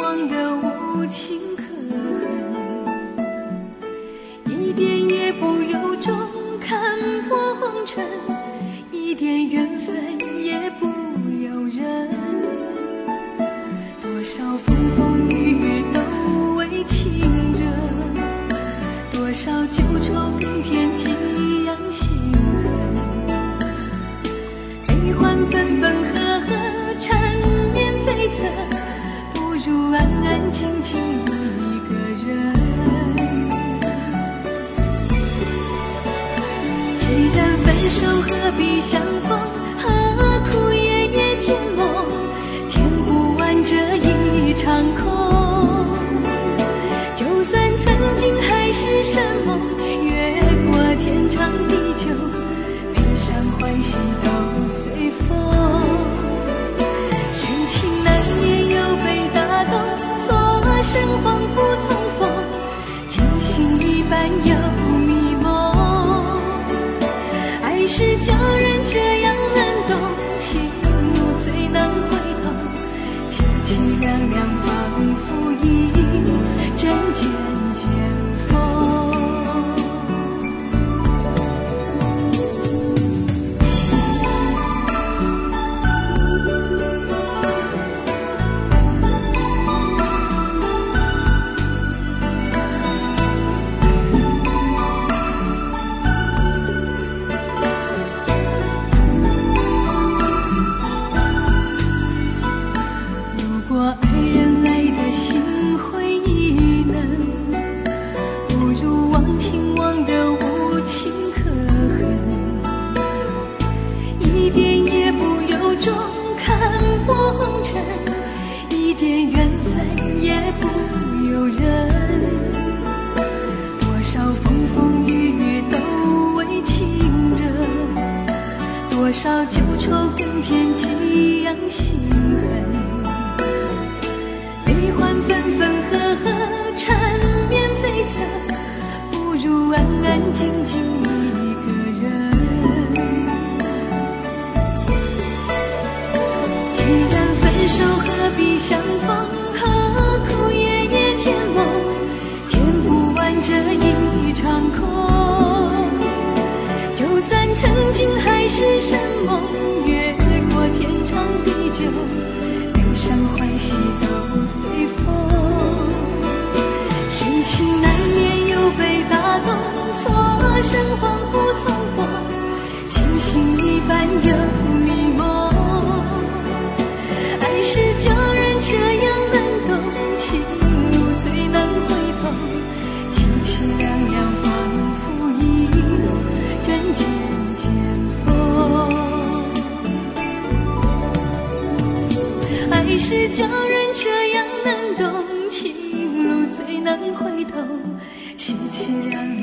忘的无情可恨，一点也不由衷看破红尘，一点缘分也不由人。多少风风雨雨都为情人，多少旧愁更添几样心痕。悲欢分分合合，缠绵悱恻，不如安安静静一个人。既然分手何必相逢，何苦夜夜甜梦，填不完这一场空。就算曾经海誓山盟，越过天长地久，悲伤欢喜都随风。深情难免有被打动，错身恍惚重逢，惊醒一般又迷蒙。爱是叫人这样难懂，情路最难回头，凄凄凉凉仿佛一阵渐渐风。如果爱人爱的心灰意冷，不如忘情忘得无情可恨，一点也不由衷看破红尘，一点缘分也不由人。多少风风雨雨都为情人，多少旧愁更添几样心痕。悲欢分分合合，缠绵悱恻，不如安安静静一个人。既然分手何必相逢，何苦夜夜甜梦，填不完这一场空。就算曾经海誓山盟，越过天长地久，悲伤欢喜都随风。深情难免有被打动，错身恍惚重逢，惊醒一般又迷蒙。爱是叫人这样难懂，情路最难回头，凄凄凉凉仿佛一阵渐渐风。爱是叫人这样难懂，情路最难回头，凄凄凉凉